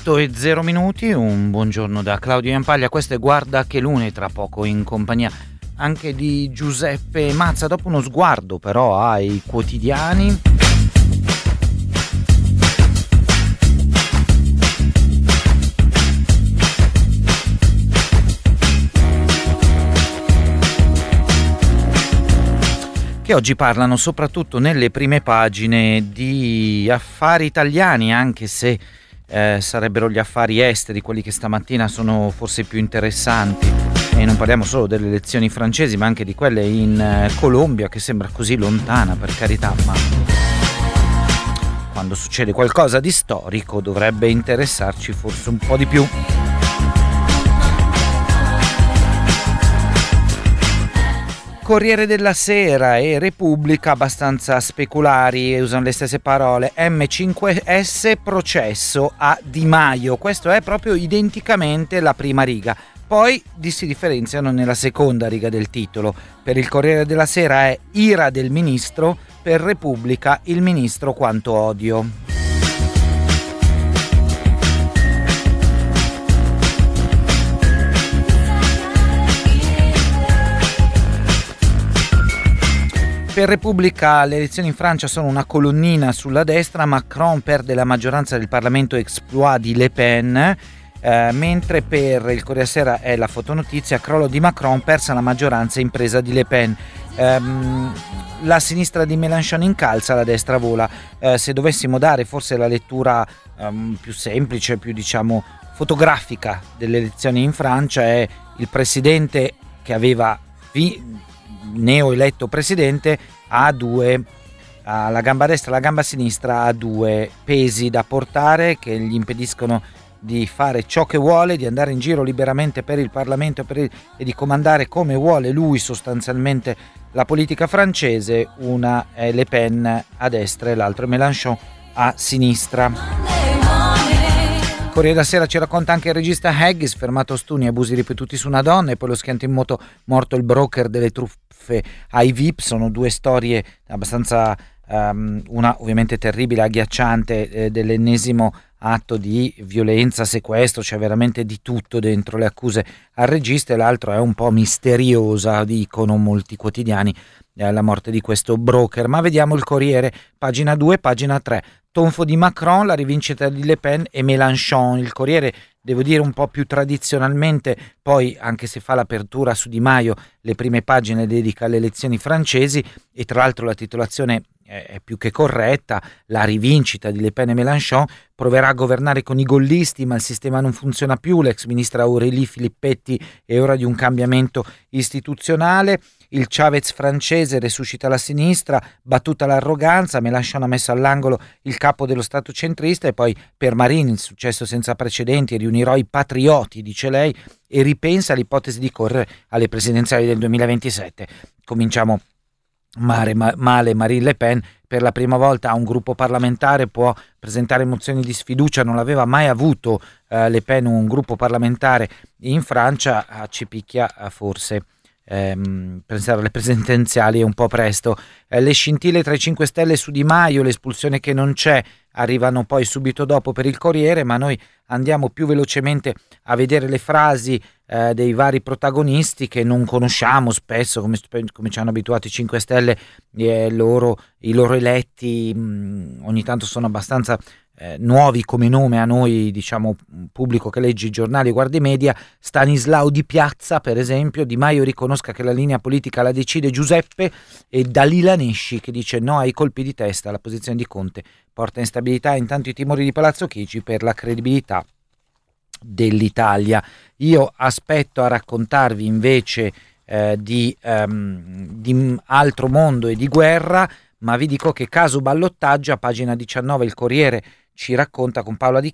8:00, un buongiorno da Claudio Iampaglia. Questo è Guarda che Lune, tra poco in compagnia anche di Giuseppe Mazza. Dopo uno sguardo però ai quotidiani. Che oggi parlano soprattutto nelle prime pagine di affari italiani, anche se sarebbero gli affari esteri quelli che stamattina sono forse più interessanti, e non parliamo solo delle elezioni francesi ma anche di quelle in Colombia, che sembra così lontana, per carità, ma quando succede qualcosa di storico dovrebbe interessarci forse un po' di più. Corriere della Sera e Repubblica abbastanza speculari, usano le stesse parole. M5S processo a Di Maio. Questo è proprio identicamente la prima riga. Poi si differenziano nella seconda riga del titolo. Per il Corriere della Sera è ira del ministro, per Repubblica il ministro quanto odio. Per Repubblica le elezioni in Francia sono una colonnina sulla destra, Macron perde la maggioranza del Parlamento, exploit di Le Pen, mentre per il Corriere Sera è la fotonotizia, crollo di Macron, persa la maggioranza, impresa di Le Pen. La sinistra di Mélenchon incalza, la destra vola. Se dovessimo dare forse la lettura più semplice, più diciamo fotografica delle elezioni in Francia, è il presidente che aveva neoeletto presidente ha la gamba destra e la gamba sinistra, ha due pesi da portare che gli impediscono di fare ciò che vuole, di andare in giro liberamente per il Parlamento e di comandare come vuole lui sostanzialmente la politica francese. Una è Le Pen a destra e l'altro è Mélenchon a sinistra. Corriere della Sera ci racconta anche il regista Haggis, fermato a stuni, abusi ripetuti su una donna, e poi lo schianto in moto, morto il broker delle truffe ai VIP. Sono due storie abbastanza, una ovviamente terribile, agghiacciante, dell'ennesimo atto di violenza, sequestro, c'è veramente di tutto dentro le accuse al regista, e l'altro è un po' misteriosa, dicono molti quotidiani, la morte di questo broker. Ma vediamo il Corriere, pagina 2, pagina 3. Tonfo di Macron, la rivincita di Le Pen e Mélenchon. Il Corriere, devo dire un po' più tradizionalmente, poi anche se fa l'apertura su Di Maio, le prime pagine dedica alle elezioni francesi, e tra l'altro la titolazione è più che corretta: la rivincita di Le Pen e Mélenchon, proverà a governare con i gollisti ma il sistema non funziona più, l'ex ministra Aurélie Filippetti, è ora di un cambiamento istituzionale. Il Chavez francese resuscita la sinistra, battuta l'arroganza, Mélenchon ha messo all'angolo il capo dello Stato centrista. E poi per Marine il successo senza precedenti, riunirò i patrioti, dice lei, e ripensa all'ipotesi di correre alle presidenziali del 2027. Cominciamo male Marine Le Pen. Per la prima volta a un gruppo parlamentare può presentare mozioni di sfiducia, non l'aveva mai avuto Le Pen un gruppo parlamentare in Francia, ci picchia forse pensare alle presidenziali è un po' presto. Le scintille tra i 5 Stelle su Di Maio, l'espulsione che non c'è, arrivano poi subito dopo per il Corriere, ma noi andiamo più velocemente a vedere le frasi dei vari protagonisti che non conosciamo spesso, come ci hanno abituato i 5 Stelle, i loro eletti ogni tanto sono abbastanza nuovi come nome a noi, diciamo pubblico che legge i giornali, guarda i media. Stanislao Di Piazza, per esempio: Di Maio riconosca che la linea politica la decide Giuseppe, e Dalila Nesci che dice no ai colpi di testa, la posizione di Conte porta instabilità, intanto i timori di Palazzo Chigi per la credibilità dell'Italia. Io aspetto a raccontarvi invece di altro mondo e di guerra, ma vi dico che caso ballottaggio, a pagina 19 il Corriere ci racconta con Paola Di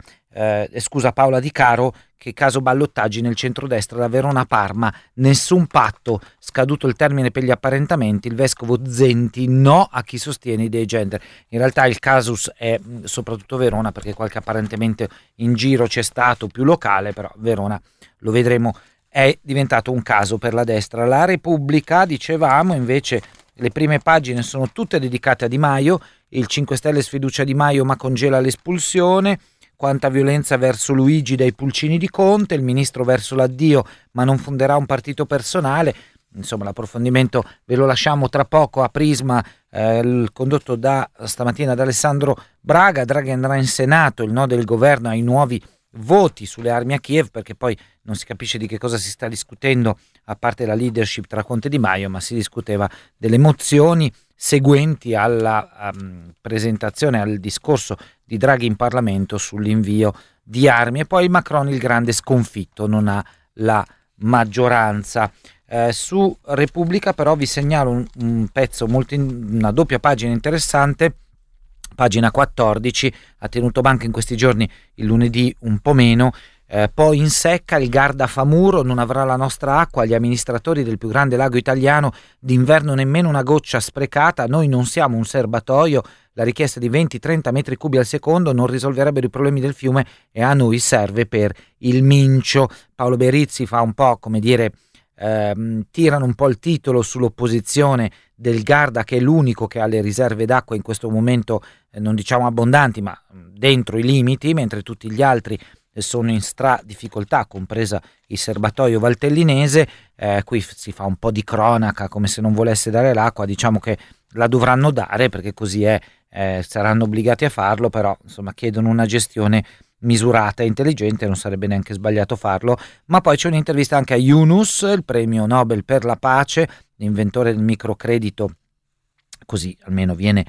Caro che caso ballottaggi nel centrodestra da Verona a Parma, nessun patto, scaduto il termine per gli apparentamenti, il vescovo Zenti no a chi sostiene idee gender. In realtà il casus è soprattutto Verona, perché qualche apparentamento in giro c'è stato più locale, però Verona, lo vedremo, è diventato un caso per la destra. La Repubblica, dicevamo, invece le prime pagine sono tutte dedicate a Di Maio. Il 5 Stelle sfiducia Di Maio ma congela l'espulsione. quanta violenza verso Luigi dai pulcini di Conte, il ministro verso l'addio ma non fonderà un partito personale. Insomma, l'approfondimento ve lo lasciamo tra poco a Prisma, condotto stamattina da Alessandro Braga. Draghi andrà in Senato, il no del governo ai nuovi voti sulle armi a Kiev, perché poi non si capisce di che cosa si sta discutendo, a parte la leadership tra Conte e Di Maio, ma si discuteva delle mozioni seguenti alla presentazione, al discorso di Draghi in Parlamento sull'invio di armi. E poi Macron, il grande sconfitto, non ha la maggioranza. Su Repubblica però vi segnalo un pezzo una doppia pagina interessante. Pagina 14, ha tenuto banco in questi giorni, il lunedì un po' meno. Poi in secca, il Garda fa muro, non avrà la nostra acqua, gli amministratori del più grande lago italiano, d'inverno nemmeno una goccia sprecata, noi non siamo un serbatoio, la richiesta di 20-30 metri cubi al secondo non risolverebbero i problemi del fiume e a noi serve per il Mincio. Paolo Berizzi fa un po', come dire, tirano un po' il titolo sull'opposizione del Garda, che è l'unico che ha le riserve d'acqua in questo momento, non diciamo abbondanti, ma dentro i limiti, mentre tutti gli altri sono in difficoltà, compresa il serbatoio valtellinese. Qui si fa un po' di cronaca, come se non volesse dare l'acqua. Diciamo che la dovranno dare, perché così è, saranno obbligati a farlo, però insomma chiedono una gestione misurata e intelligente, non sarebbe neanche sbagliato farlo. Ma poi c'è un'intervista anche a Yunus, il premio Nobel per la pace, l'inventore del microcredito, così almeno viene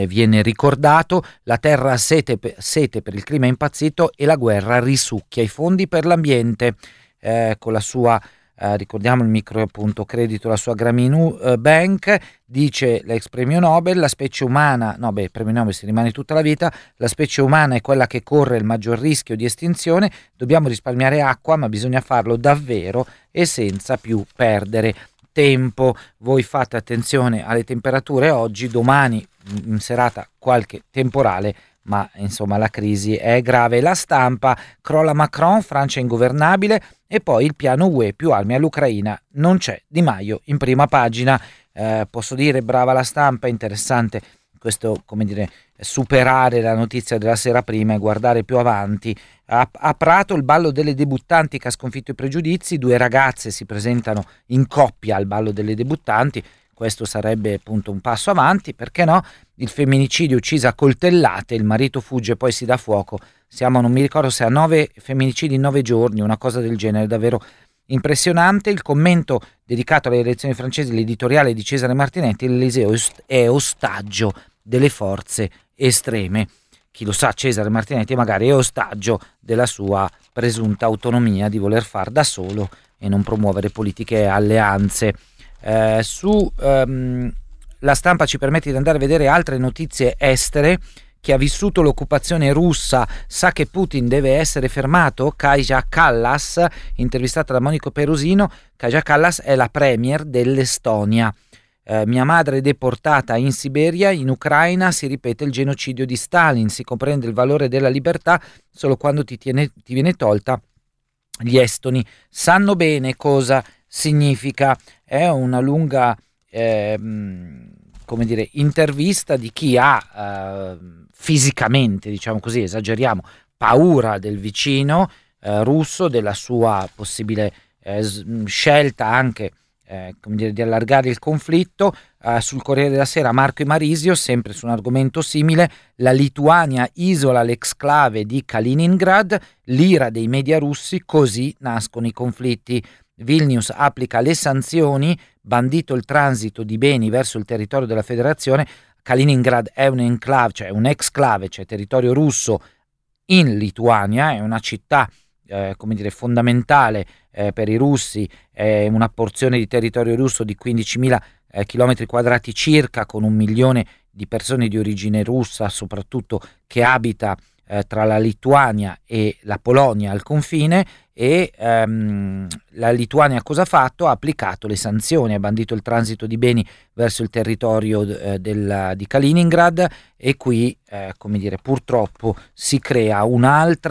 ricordato. La terra ha sete per il clima impazzito e la guerra risucchia i fondi per l'ambiente, con la sua ricordiamo il micro appunto credito, la sua Grameen Bank. Dice l'ex premio Nobel: la specie umana, il premio Nobel si rimane tutta la vita, la specie umana è quella che corre il maggior rischio di estinzione, dobbiamo risparmiare acqua, ma bisogna farlo davvero e senza più perdere tempo. Voi fate attenzione alle temperature oggi, domani in serata qualche temporale, ma insomma la crisi è grave. La Stampa: crolla Macron, Francia ingovernabile, e poi il piano UE, più armi all'Ucraina, non c'è Di Maio in prima pagina. Posso dire brava La Stampa, interessante questo, come dire, superare la notizia della sera prima e guardare più avanti. A Prato il ballo delle debuttanti che ha sconfitto i pregiudizi, 2 ragazze si presentano in coppia al ballo delle debuttanti. Questo sarebbe appunto un passo avanti, perché no? Il femminicidio, uccisa a coltellate, il marito fugge e poi si dà fuoco. Siamo, non mi ricordo se a 9 femminicidi in 9 giorni, una cosa del genere, davvero impressionante. Il commento dedicato alle elezioni francesi, l'editoriale di Cesare Martinetti: l'Eliseo è ostaggio delle forze estreme. Chi lo sa, Cesare Martinetti magari è ostaggio della sua presunta autonomia di voler far da solo e non promuovere politiche e alleanze. La Stampa ci permette di andare a vedere altre notizie estere. Chi ha vissuto l'occupazione russa sa che Putin deve essere fermato. Kaja Kallas, intervistata da Monica Perusino. Kaja Kallas è la premier dell'Estonia. Mia madre è deportata in Siberia, in Ucraina si ripete il genocidio di Stalin, si comprende il valore della libertà solo quando ti viene tolta. Gli estoni sanno bene cosa significa. È una lunga come dire, intervista di chi ha fisicamente, diciamo così, esageriamo, paura del vicino russo, della sua possibile scelta anche come dire, di allargare il conflitto. Sul Corriere della Sera Marco Imarisio, sempre su un argomento simile: la Lituania isola l'exclave di Kaliningrad, l'ira dei media russi, così nascono i conflitti. Vilnius applica le sanzioni, bandito il transito di beni verso il territorio della federazione. Kaliningrad è un enclave, cioè un exclave, cioè territorio russo in Lituania, è una città come dire, fondamentale per i russi, è una porzione di territorio russo di 15.000 chilometri quadrati circa, con 1 milione di persone di origine russa, soprattutto, che abita tra la Lituania e la Polonia al confine. E la Lituania cosa ha fatto? Ha applicato le sanzioni, ha bandito il transito di beni verso il territorio di Kaliningrad, e qui come dire, purtroppo si crea un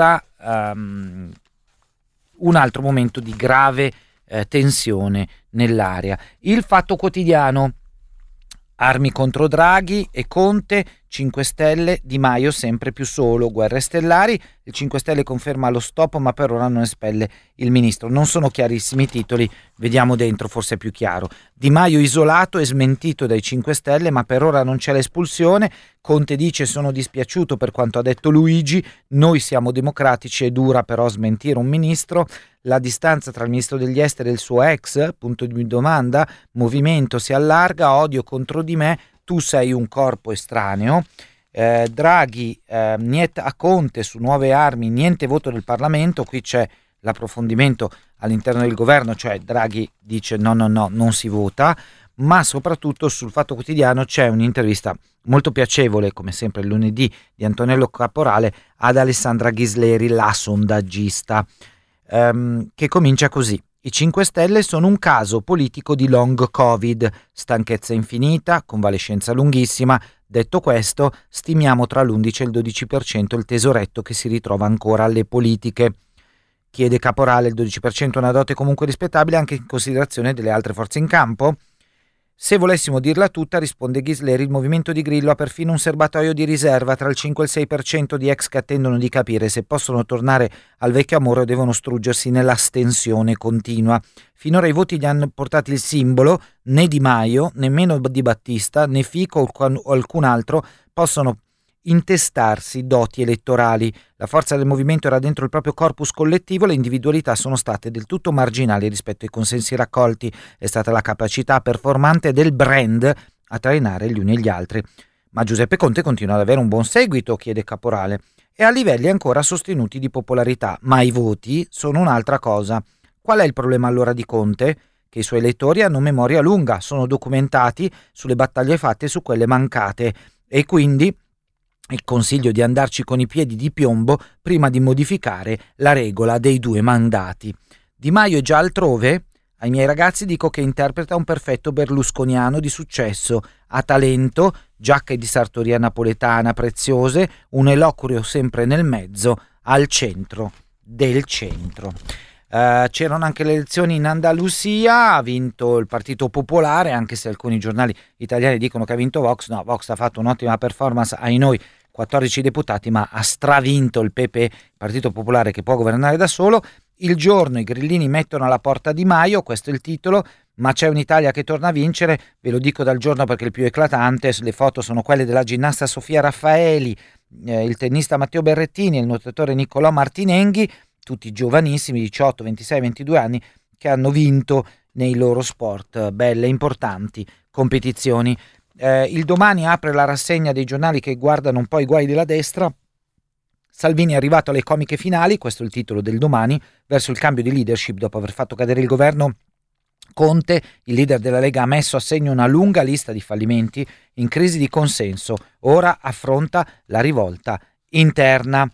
altro momento di grave tensione nell'area. Il Fatto Quotidiano: armi contro Draghi e Conte, 5 Stelle, Di Maio sempre più solo, guerre stellari, il 5 Stelle conferma lo stop ma per ora non espelle il ministro. Non sono chiarissimi i titoli, vediamo dentro, forse è più chiaro. Di Maio isolato e smentito dai 5 Stelle ma per ora non c'è l'espulsione. Conte dice sono dispiaciuto per quanto ha detto Luigi, noi siamo democratici, è dura però smentire un ministro. La distanza tra il ministro degli esteri e il suo ex, punto di domanda, movimento si allarga, odio contro di me, tu sei un corpo estraneo. Draghi, niet a Conte su nuove armi, niente voto del Parlamento, qui c'è l'approfondimento all'interno del governo, cioè Draghi dice no, non si vota, ma soprattutto sul Fatto Quotidiano c'è un'intervista molto piacevole, come sempre il lunedì, di Antonello Caporale ad Alessandra Ghisleri, la sondaggista, che comincia così. I 5 Stelle sono un caso politico di long Covid, stanchezza infinita, convalescenza lunghissima. Detto questo, stimiamo tra l'11 e il 12% il tesoretto che si ritrova ancora alle politiche. Chiede Caporale, il 12% è una dote comunque rispettabile anche in considerazione delle altre forze in campo? Se volessimo dirla tutta, risponde Ghisleri, il movimento di Grillo ha perfino un serbatoio di riserva tra il 5 e il 6% di ex che attendono di capire se possono tornare al vecchio amore o devono struggersi nell'astensione continua. Finora i voti gli hanno portati il simbolo, né Di Maio, nemmeno Di Battista, né Fico o alcun altro possono intestarsi doti elettorali. La forza del movimento era dentro il proprio corpus collettivo, le individualità sono state del tutto marginali rispetto ai consensi raccolti, è stata la capacità performante del brand a trainare gli uni e gli altri. Ma Giuseppe Conte continua ad avere un buon seguito, chiede Caporale, e a livelli ancora sostenuti di popolarità, ma i voti sono un'altra cosa. Qual è il problema allora di Conte? Che i suoi elettori hanno memoria lunga, sono documentati sulle battaglie fatte e su quelle mancate, e quindi il consiglio di andarci con i piedi di piombo prima di modificare la regola dei 2 mandati. Di Maio è già altrove? Ai miei ragazzi dico che interpreta un perfetto berlusconiano di successo, ha talento, giacche di sartoria napoletana preziose, un eloquio sempre nel mezzo, al centro del centro. C'erano anche le elezioni in Andalusia, ha vinto il Partito Popolare, anche se alcuni giornali italiani dicono che ha vinto Vox. No, Vox ha fatto un'ottima performance, ai noi 14 deputati, ma ha stravinto il PP, il Partito Popolare che può governare da solo. Il giorno i grillini mettono alla porta Di Maio, questo è il titolo, ma c'è un'Italia che torna a vincere, ve lo dico dal giorno perché il più eclatante, le foto sono quelle della ginnasta Sofia Raffaeli, il tennista Matteo Berrettini e il nuotatore Niccolò Martinenghi, tutti giovanissimi, 18, 26, 22 anni, che hanno vinto nei loro sport, belle, importanti competizioni. Il Domani apre la rassegna dei giornali che guardano un po' i guai della destra. Salvini è arrivato alle comiche finali, questo è il titolo del Domani, verso il cambio di leadership dopo aver fatto cadere il governo Conte. Il leader della Lega ha messo a segno una lunga lista di fallimenti in crisi di consenso, ora affronta la rivolta interna.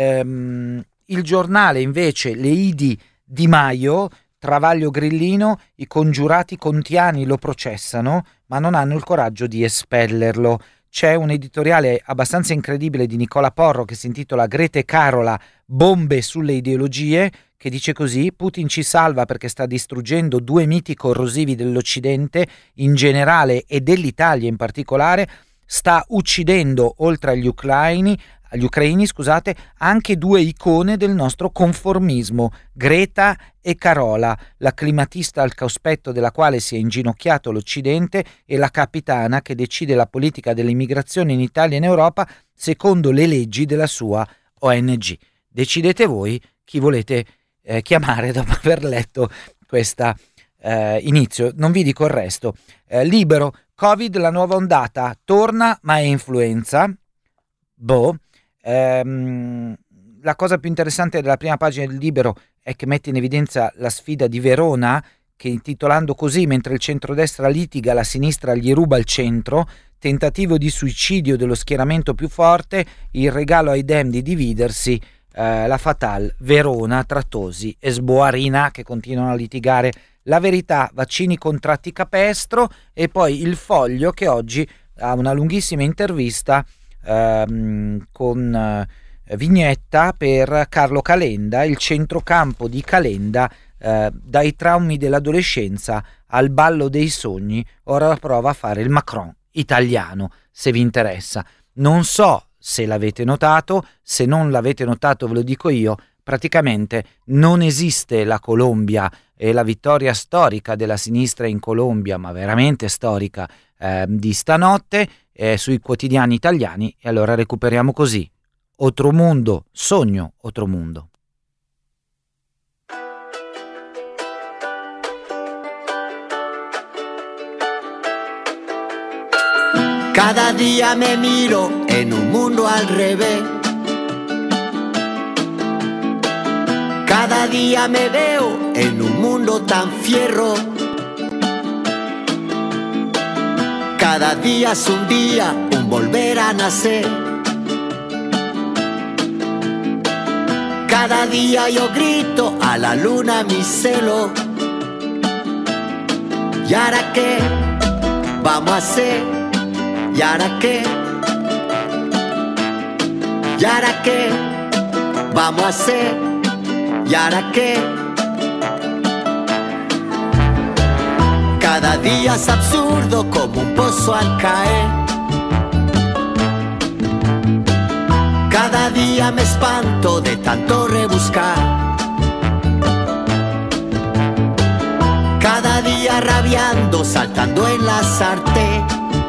Il giornale invece, le idi Di Maio, travaglio grillino, i congiurati contiani lo processano ma non hanno il coraggio di espellerlo. C'è un editoriale abbastanza incredibile di Nicola Porro che si intitola Grete Carola, bombe sulle ideologie, che dice così: Putin ci salva perché sta distruggendo 2 miti corrosivi dell'Occidente in generale e dell'Italia in particolare, sta uccidendo oltre agli ucraini, anche 2 icone del nostro conformismo, Greta e Carola, la climatista al cospetto della quale si è inginocchiato l'Occidente e la capitana che decide la politica dell'immigrazione in Italia e in Europa secondo le leggi della sua ONG. Decidete voi chi volete chiamare dopo aver letto questa inizio, non vi dico il resto. Libero, Covid, la nuova ondata, torna ma è influenza. La cosa più interessante della prima pagina del Libero è che mette in evidenza la sfida di Verona, che intitolando così: mentre il centrodestra litiga, la sinistra gli ruba il centro, tentativo di suicidio dello schieramento più forte, il regalo ai Dem di dividersi, la Fatal, Verona, Trattosi e Sboarina che continuano a litigare. La Verità, vaccini contratti capestro, e poi il Foglio che oggi ha una lunghissima intervista con vignetta per Carlo Calenda, il centrocampo di Calenda, dai traumi dell'adolescenza al ballo dei sogni, ora prova a fare il Macron italiano, se vi interessa. Non so se l'avete notato, se non l'avete notato ve lo dico io, praticamente non esiste la Colombia e la vittoria storica della sinistra in Colombia, ma veramente storica, di stanotte sui quotidiani italiani, e allora recuperiamo così. Otro mundo, sogno otro mundo. Cada día me miro en un mundo al revés. Cada día me veo en un mundo tan fierro. Cada día es un día, un volver a nacer. Cada día yo grito a la luna mi celo. ¿Y ahora qué vamos a hacer? ¿Y ahora qué? ¿Y ahora qué vamos a hacer? ¿Y ahora qué? Cada día es absurdo como un pozo al caer. Cada día me espanto de tanto rebuscar. Cada día rabiando, saltando en la sartén.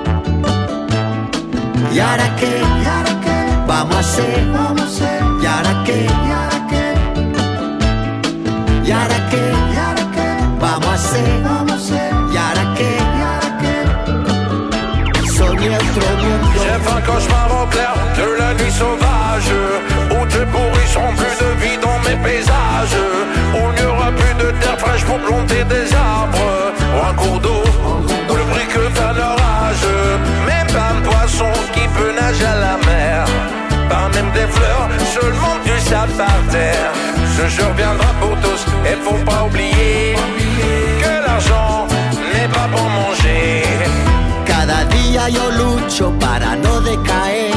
¿Y ahora qué? ¿Y ahora qué vamos a hacer? ¿Y ahora qué? ¿Y ahora qué? ¿Y ahora qué? ¿Y ahora qué vamos a hacer? ¿Y ahora qué? ¿Y ahora qué? Sogné otro mundo. J'ai fait un cauchemar au clair de la nuit sauvage, où te pourrissons plus de vie dans mes paysages, où il n'y aura plus de terre fraîche pour planter des arbres, ou un cours d'eau, ou le bruit que fait l'orage. Même pas un poisson qui peut nager à la mer, pas même des fleurs, seulement du sable par terre. Ce jour viendra pour tous, et faut pas oublier que l'argent n'est pas pour manger. Cada día yo lucho para no decaer.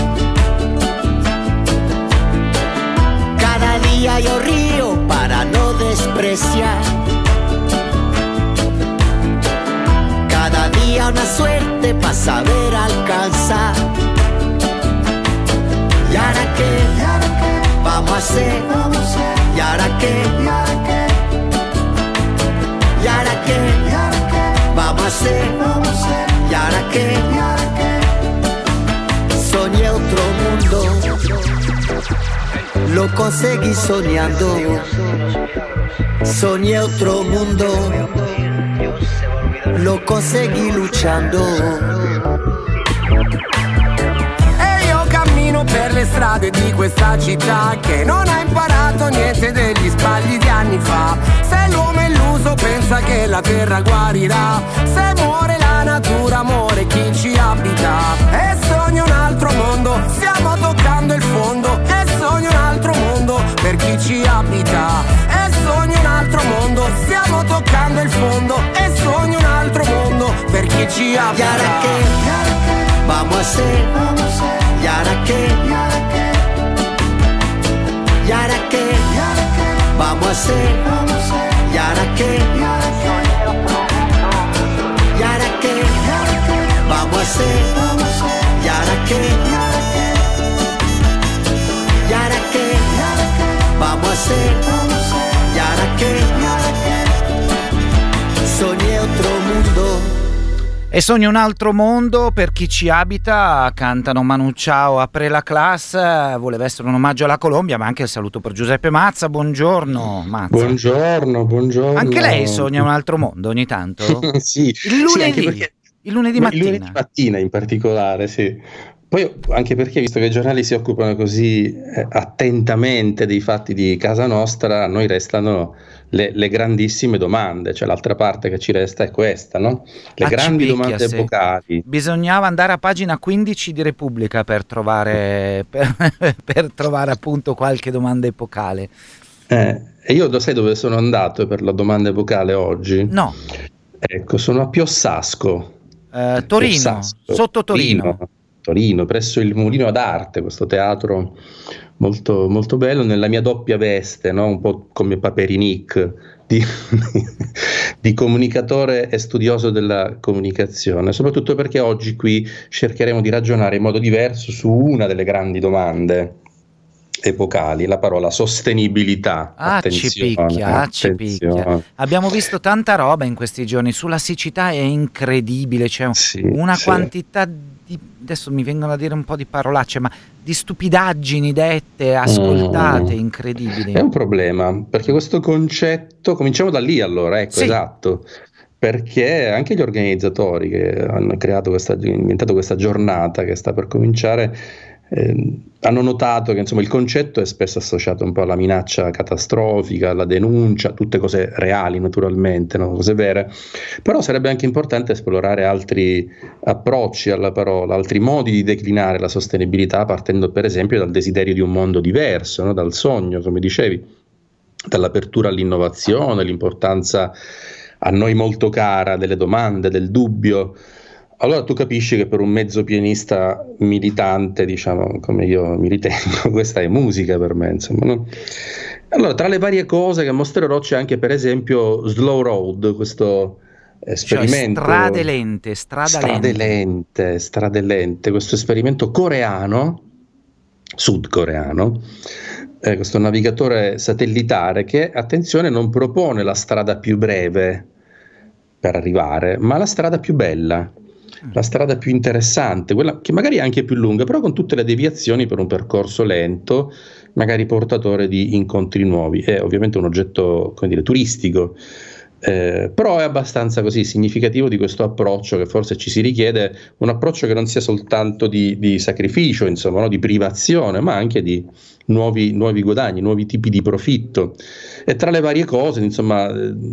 Cada día yo río para no despreciar. Cada día una suerte para saber alcanzar. ¿Y ahora qué? Vamos a hacer. ¿Y ahora qué? ¿Y ahora qué? Vamos a hacer. ¿Y ahora qué? Soñé otro mundo. Lo conseguí soñando. Soñé otro mundo. Lo conseguí luchando. E io cammino per le strade di questa città che non ha imparato niente degli sbagli di anni fa. Se l'uomo è illuso pensa che la terra guarirà. Se muore la natura, amore chi ci abita. E sogno un altro mondo, stiamo toccando il fondo. E sogno un altro mondo per chi ci abita. E sogno un altro mondo, stiamo toccando il fondo. E sogno un altro mondo per chi ci abita. ¿Y ahora qué? Vamos a hacer. ¿Y ahora qué? ¿Y ahora qué? Vamos a hacer. ¿Y ahora qué? ¿Y ahora qué? Vamos a hacer. ¿Y ahora qué? ¿Y ahora qué? Vamos a hacer. ¿Y ahora qué? Soñé otro mundo. E sogno un altro mondo per chi ci abita, cantano Manu Chao, Apre la classe, voleva essere un omaggio alla Colombia, ma anche il saluto per Giuseppe Mazza. Buongiorno Mazza. Buongiorno. Anche lei sogna un altro mondo ogni tanto? Sì, Il lunedì, anche perché il lunedì mattina. Il lunedì mattina in particolare, sì. Poi anche perché, visto che i giornali si occupano così attentamente dei fatti di casa nostra, a noi restano le grandissime domande, cioè l'altra parte che ci resta è questa, no? Le grandi domande epocali. Bisognava andare a pagina 15 di Repubblica per trovare, per trovare appunto qualche domanda epocale. E io lo sai dove sono andato per la domanda epocale oggi? No. Ecco, sono a Piossasco. Torino, Piossasco, sotto Torino, presso il Mulino d'Arte, questo teatro molto, molto bello, nella mia doppia veste, no? Un po' come Paperinic di comunicatore e studioso della comunicazione, soprattutto perché oggi qui cercheremo di ragionare in modo diverso su una delle grandi domande epocali, la parola sostenibilità. Ci picchia. Abbiamo visto tanta roba in questi giorni, sulla siccità è incredibile, c'è una quantità di, adesso mi vengono a dire un po' di parolacce, ma di stupidaggini dette, ascoltate, incredibili. È un problema, perché questo concetto, cominciamo da lì allora, esatto. Perché anche gli organizzatori che hanno inventato questa giornata che sta per cominciare hanno notato che insomma il concetto è spesso associato un po' alla minaccia catastrofica, alla denuncia, tutte cose reali naturalmente, no? Cose vere, però sarebbe anche importante esplorare altri approcci alla parola, altri modi di declinare la sostenibilità, partendo per esempio dal desiderio di un mondo diverso, no? Dal sogno, come dicevi, dall'apertura all'innovazione, l'importanza a noi molto cara delle domande, del dubbio. Allora tu capisci che per un mezzo pianista militante, diciamo, come io mi ritengo, questa è musica per me, insomma, no? Allora, tra le varie cose che mostrerò c'è anche, per esempio, Slow Road, questo esperimento. Cioè, strade lente, questo esperimento coreano, sudcoreano, questo navigatore satellitare che, attenzione, non propone la strada più breve per arrivare, ma la strada più bella. La strada più interessante, quella che magari è anche più lunga, però con tutte le deviazioni per un percorso lento, magari portatore di incontri nuovi. È ovviamente un oggetto, come dire, turistico, però è abbastanza così significativo di questo approccio che forse ci si richiede, un approccio che non sia soltanto di sacrificio, insomma, no? Di privazione, ma anche di nuovi guadagni, nuovi tipi di profitto. E tra le varie cose, insomma,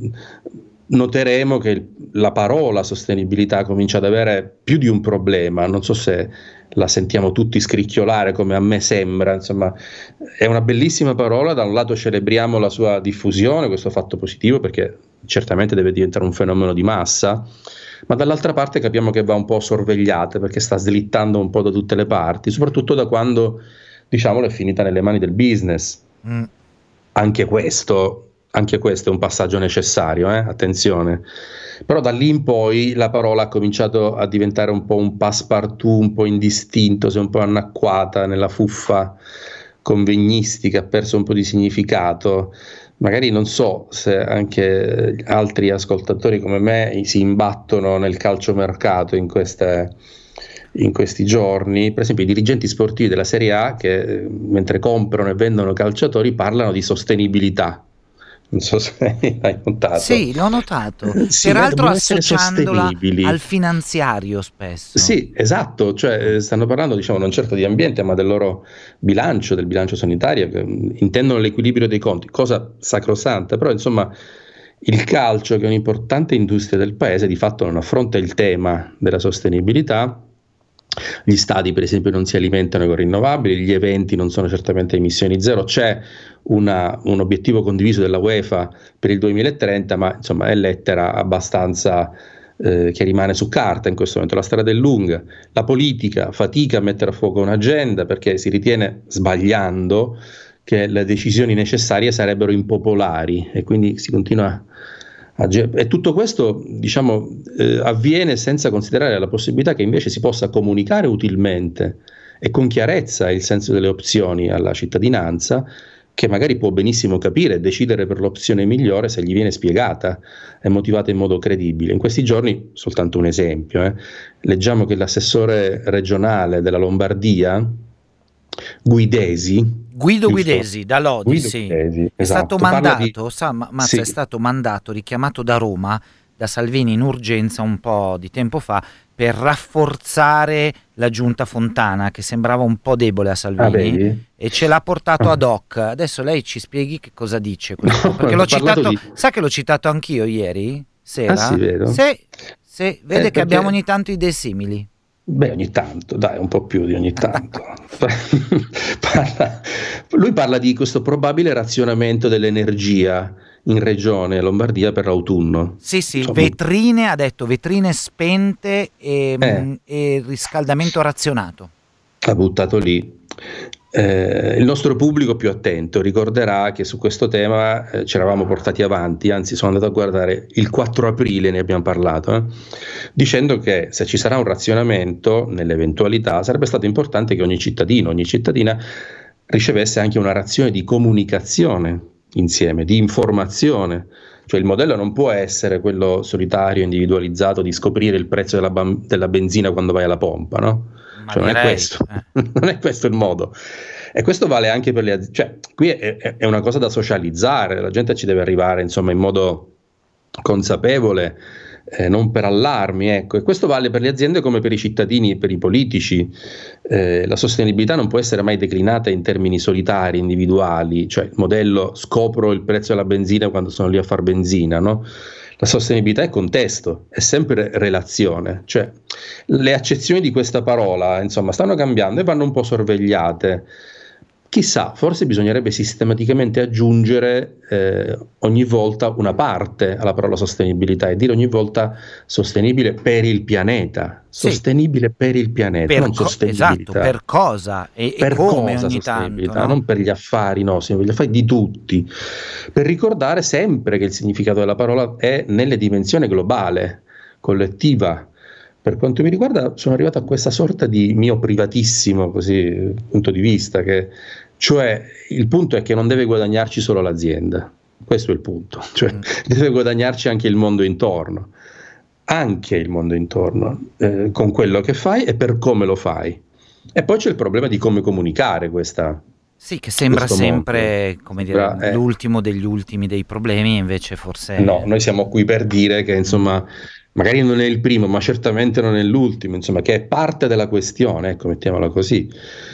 noteremo che la parola sostenibilità comincia ad avere più di un problema, non so se la sentiamo tutti scricchiolare come a me sembra, insomma è una bellissima parola, da un lato celebriamo la sua diffusione, questo fatto positivo perché certamente deve diventare un fenomeno di massa, ma dall'altra parte capiamo che va un po' sorvegliata perché sta slittando un po' da tutte le parti, soprattutto da quando, diciamolo, è finita nelle mani del business. Anche questo è un passaggio necessario, attenzione. Però da lì in poi la parola ha cominciato a diventare un po' un passepartout, un po' indistinto, si è un po' annacquata nella fuffa convegnistica, ha perso un po' di significato. Magari non so se anche altri ascoltatori come me si imbattono nel calciomercato in questi giorni. Per esempio i dirigenti sportivi della Serie A che mentre comprano e vendono calciatori parlano di sostenibilità. Non so se l'hai notato. Sì, l'ho notato. Sì, peraltro associandola al finanziario spesso. Sì, esatto, cioè stanno parlando, diciamo, non certo di ambiente, ma del loro bilancio, del bilancio sanitario, che intendono l'equilibrio dei conti, cosa sacrosanta, però insomma il calcio, che è un'importante industria del paese, di fatto non affronta il tema della sostenibilità. Gli stadi per esempio non si alimentano con rinnovabili, gli eventi non sono certamente emissioni zero, c'è un obiettivo condiviso della UEFA per il 2030, ma insomma è lettera abbastanza che rimane su carta in questo momento. La strada è lunga, la politica fatica a mettere a fuoco un'agenda perché si ritiene, sbagliando, che le decisioni necessarie sarebbero impopolari e quindi si continua e tutto questo, diciamo, avviene senza considerare la possibilità che invece si possa comunicare utilmente e con chiarezza il senso delle opzioni alla cittadinanza, che magari può benissimo capire e decidere per l'opzione migliore se gli viene spiegata e motivata in modo credibile. In questi giorni, soltanto un esempio, leggiamo che l'assessore regionale della Lombardia, Guido Guidesi da Lodi, sì. Guidesi, è esatto. stato mandato, è stato mandato, richiamato da Roma, da Salvini in urgenza un po' di tempo fa, per rafforzare la giunta Fontana, che sembrava un po' debole a Salvini, e ce l'ha portato ad hoc. Adesso lei ci spieghi che cosa dice questo, perché l'ho citato, sa che l'ho citato anch'io ieri sera? Sì, vedo. Se vede che abbiamo ogni tanto idee simili. Beh, ogni tanto, dai, un po' più di ogni tanto. Lui parla di questo probabile razionamento dell'energia in regione Lombardia per l'autunno. Sì, insomma, ha detto vetrine spente e riscaldamento razionato. ha buttato lì. Il nostro pubblico più attento ricorderà che su questo tema ci eravamo portati avanti, anzi sono andato a guardare il 4 aprile, ne abbiamo parlato, dicendo che se ci sarà un razionamento, nell'eventualità, sarebbe stato importante che ogni cittadino, ogni cittadina ricevesse anche una razione di comunicazione insieme, di informazione. Cioè il modello non può essere quello solitario, individualizzato di scoprire il prezzo della benzina quando vai alla pompa, no? Cioè, non è questo, non è questo il modo. E questo vale anche per le aziende. Cioè, qui è una cosa da socializzare, la gente ci deve arrivare, insomma, in modo consapevole, non per allarmi, ecco. E questo vale per le aziende come per i cittadini e per i politici. La sostenibilità non può essere mai declinata in termini solitari, individuali, cioè il modello scopro il prezzo della benzina quando sono lì a far benzina, no? La sostenibilità è contesto, è sempre relazione, cioè le accezioni di questa parola, insomma, stanno cambiando e vanno un po' sorvegliate. Chissà, forse bisognerebbe sistematicamente aggiungere ogni volta una parte alla parola sostenibilità e dire ogni volta sostenibile per il pianeta, Sì. sostenibile per il pianeta, non sostenibilità. Esatto, per cosa e Per come cosa ogni sostenibilità, tanto, no? non per gli affari nostri, per gli affari di tutti, per ricordare sempre che il significato della parola è nelle dimensioni globale, collettiva. Per quanto mi riguarda sono arrivato a questa sorta di mio privatissimo così, punto di vista, cioè il punto è che non deve guadagnarci solo l'azienda, questo è il punto, cioè deve guadagnarci anche il mondo intorno, con quello che fai e per come lo fai. E poi c'è il problema di come comunicare questa. Sì, che sembra questo sempre, mondo. come dire, l'ultimo degli ultimi dei problemi, invece forse... No, noi siamo qui per dire che insomma magari non è il primo, ma certamente non è l'ultimo, insomma, che è parte della questione, ecco, mettiamola così.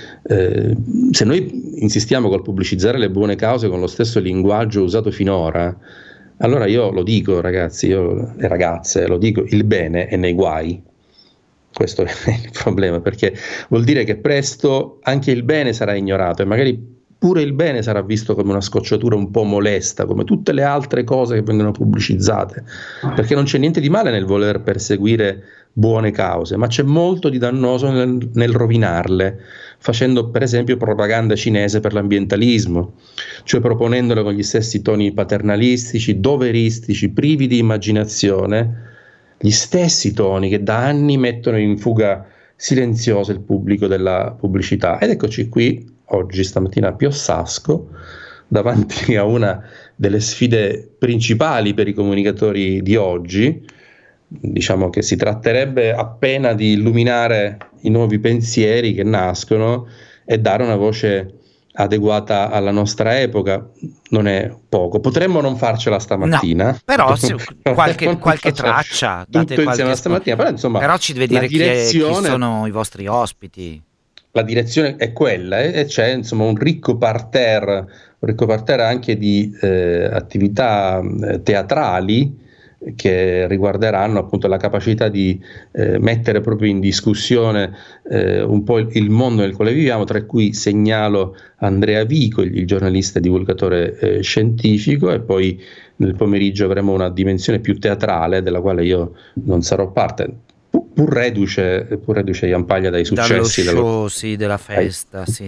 Se noi insistiamo col pubblicizzare le buone cause con lo stesso linguaggio usato finora, allora io lo dico, ragazzi, e ragazze, lo dico, il bene è nei guai. Questo è il problema, perché vuol dire che presto anche il bene sarà ignorato e magari pure il bene sarà visto come una scocciatura un po' molesta, come tutte le altre cose che vengono pubblicizzate, perché non c'è niente di male nel voler perseguire buone cause, ma c'è molto di dannoso nel rovinarle, facendo per esempio propaganda cinese per l'ambientalismo, cioè proponendolo con gli stessi toni paternalistici, doveristici, privi di immaginazione, gli stessi toni che da anni mettono in fuga silenziosa il pubblico della pubblicità. Ed eccoci qui oggi, stamattina a Piossasco, davanti a una delle sfide principali per i comunicatori di oggi. Diciamo che si tratterebbe appena di illuminare i nuovi pensieri che nascono e dare una voce adeguata alla nostra epoca. Non è poco, potremmo non farcela stamattina, no, però qualche traccia tutto insieme stamattina, però insomma, però ci deve dire chi sono i vostri ospiti. La direzione è quella e c'è insomma un ricco parterre anche di attività teatrali che riguarderanno appunto la capacità di mettere proprio in discussione un po' il mondo nel quale viviamo, tra cui segnalo Andrea Vico, il giornalista e divulgatore scientifico, e poi nel pomeriggio avremo una dimensione più teatrale della quale io non sarò parte, pur reduce Jampaglia dai successi dallo show, della festa, sì.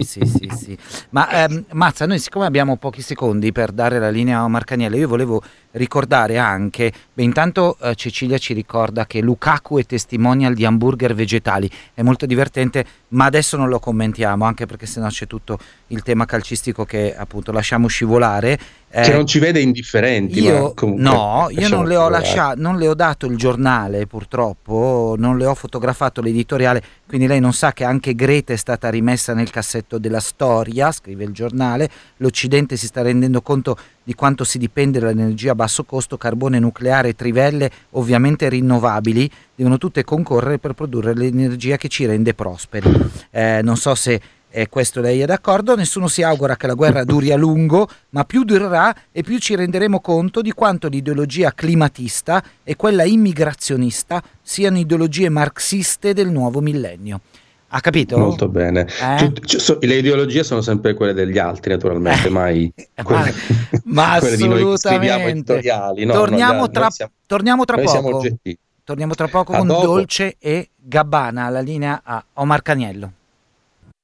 Ma Mazza, noi siccome abbiamo pochi secondi per dare la linea a Omar Caniello, io volevo ricordare anche, intanto Cecilia ci ricorda che Lukaku è testimonial di hamburger vegetali, è molto divertente, ma adesso non lo commentiamo, anche perché sennò c'è tutto il tema calcistico che appunto lasciamo scivolare. Che non ci vede indifferenti. Io non le ho lasciato, non le ho dato il giornale, purtroppo, non le ho fotografato l'editoriale, quindi lei non sa che anche Greta è stata rimessa nel cassetto della storia, scrive il giornale. L'Occidente si sta rendendo conto di quanto si dipende dall'energia a basso costo, carbone, nucleare, trivelle, ovviamente rinnovabili, devono tutte concorrere per produrre l'energia che ci rende prosperi. Non so se questo lei è d'accordo. Nessuno si augura che la guerra duri a lungo, ma più durerà e più ci renderemo conto di quanto l'ideologia climatista e quella immigrazionista siano ideologie marxiste del nuovo millennio. Ha capito? Molto bene. Le ideologie sono sempre quelle degli altri, naturalmente, mai quelle di noi che scriviamo editoriali. Torniamo tra poco. Siamo oggettivi. Torniamo tra poco con Dolce e Gabbana. La linea a Omar Caniello.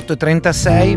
8:36.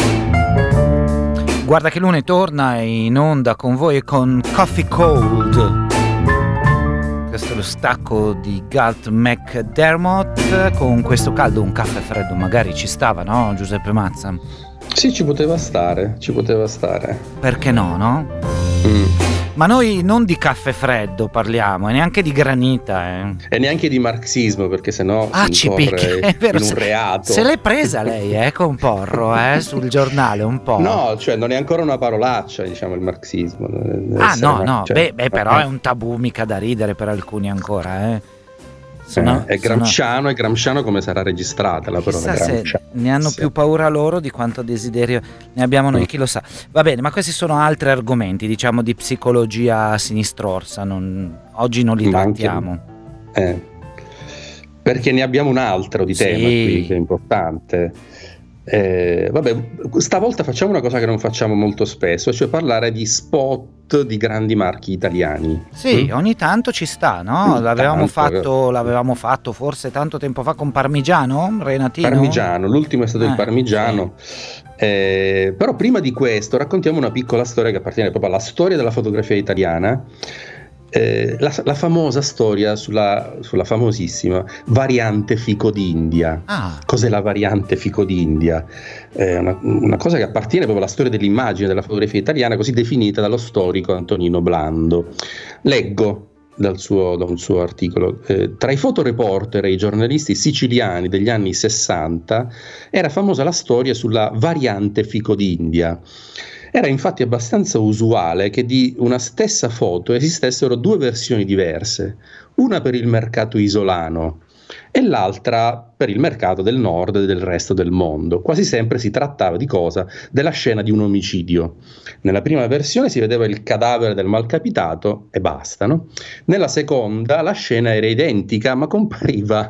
Guarda che Lune torna in onda con voi e con Coffee Cold. Questo è lo stacco di Galt McDermott. Con questo caldo un caffè freddo magari ci stava, no, Giuseppe Mazza? Sì, ci poteva stare. Perché no, no? Ma noi non di caffè freddo parliamo, e neanche di granita. E neanche di marxismo, perché sennò ci picchia, è vero, in un reato. Se l'è presa lei, con Porro, sul giornale un po'. No, cioè non è ancora una parolaccia, diciamo, il marxismo. Però è un tabù mica da ridere per alcuni ancora, È gramsciano come sarà registrata la parola Gramsciano. Ne hanno più paura loro di quanto desiderio ne abbiamo noi, chi lo sa. Va bene, ma questi sono altri argomenti, diciamo, di psicologia sinistrorsa, oggi non li trattiamo. Perché ne abbiamo un altro di tema qui che è importante. Stavolta facciamo una cosa che non facciamo molto spesso, cioè parlare di spot di grandi marchi italiani. Sì, ogni tanto ci sta, no? L'avevamo fatto forse tanto tempo fa con Parmigiano, Renatino. Parmigiano, l'ultimo è stato il Parmigiano. Sì. Però prima di questo raccontiamo una piccola storia che appartiene proprio alla storia della fotografia italiana. La famosa storia sulla famosissima variante fico d'India. Cos'è la variante fico d'India? Una cosa che appartiene proprio alla storia dell'immagine della fotografia italiana, così definita dallo storico Antonino Blando. Leggo da un suo articolo. Tra i fotoreporter e i giornalisti siciliani degli anni 60 era famosa la storia sulla variante fico d'India. Era infatti abbastanza usuale che di una stessa foto esistessero due versioni diverse, una per il mercato isolano e l'altra per il mercato del nord e del resto del mondo. Quasi sempre si trattava di cosa? Della scena di un omicidio. Nella prima versione si vedeva il cadavere del malcapitato e basta, no? Nella seconda la scena era identica, ma compariva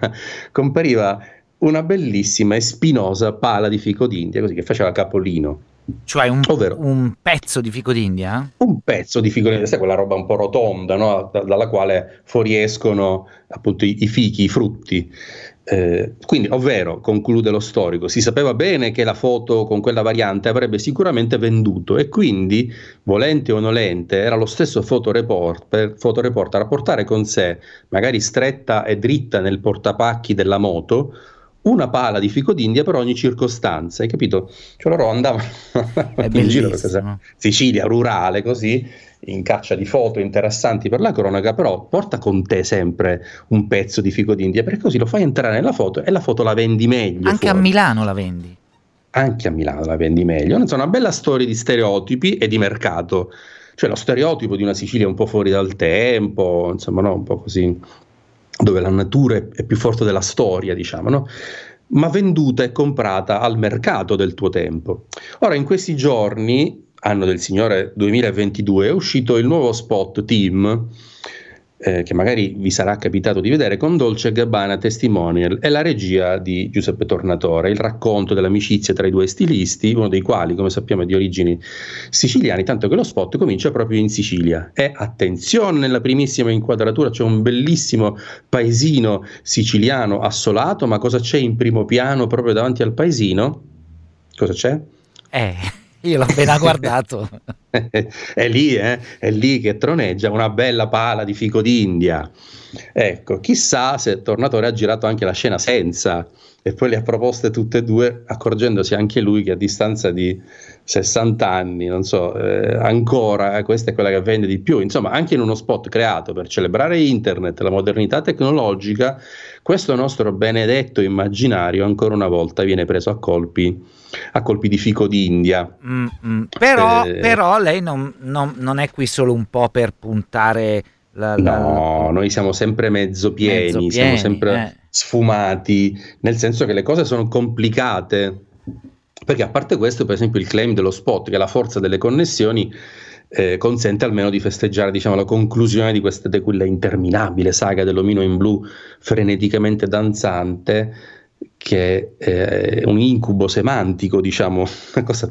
una bellissima e spinosa pala di fico d'India, così, che faceva capolino. Cioè un pezzo di fico d'India? Un pezzo di fico d'India, sai, quella roba un po' rotonda, no? Dalla quale fuoriescono appunto i fichi, i frutti. Quindi, ovvero, conclude lo storico, si sapeva bene che la foto con quella variante avrebbe sicuramente venduto e quindi, volente o nolente, era lo stesso fotoreporter a portare con sé, magari stretta e dritta nel portapacchi della moto, una pala di fico d'India per ogni circostanza, hai capito? Cioè loro andavano in giro per questa Sicilia rurale, così, in caccia di foto interessanti per la cronaca, però porta con te sempre un pezzo di fico d'India, perché così lo fai entrare nella foto e la foto la vendi meglio. Anche fuori. A Milano la vendi? Anche a Milano la vendi meglio. Insomma, una bella storia di stereotipi e di mercato, cioè lo stereotipo di una Sicilia un po' fuori dal tempo, insomma, no? Un po' così, dove la natura è più forte della storia, diciamo, no? Ma venduta e comprata al mercato del tuo tempo. Ora, in questi giorni, anno del Signore 2022, è uscito il nuovo spot Team, che magari vi sarà capitato di vedere, con Dolce & Gabbana Testimonial e la regia di Giuseppe Tornatore, il racconto dell'amicizia tra i due stilisti, uno dei quali, come sappiamo, è di origini siciliani, tanto che lo spot comincia proprio in Sicilia. E attenzione, nella primissima inquadratura c'è un bellissimo paesino siciliano assolato, ma cosa c'è in primo piano proprio davanti al paesino? Cosa c'è? Io l'ho appena guardato. È lì che troneggia una bella pala di fico d'India. Ecco, chissà se Tornatore ha girato anche la scena senza e poi le ha proposte tutte e due, accorgendosi anche lui che a distanza di 60 anni, non so, ancora questa è quella che vende di più. Insomma, anche in uno spot creato per celebrare internet, la modernità tecnologica, questo nostro benedetto immaginario ancora una volta viene preso a colpi di fico d'India. Però lei non è qui solo un po' per puntare noi siamo sempre mezzo pieni, siamo sempre sfumati, nel senso che le cose sono complicate, perché a parte questo, per esempio, il claim dello spot, che la forza delle connessioni consente almeno di festeggiare, diciamo, la conclusione di quella interminabile saga dell'omino in blu freneticamente danzante, che è un incubo semantico, diciamo, una cosa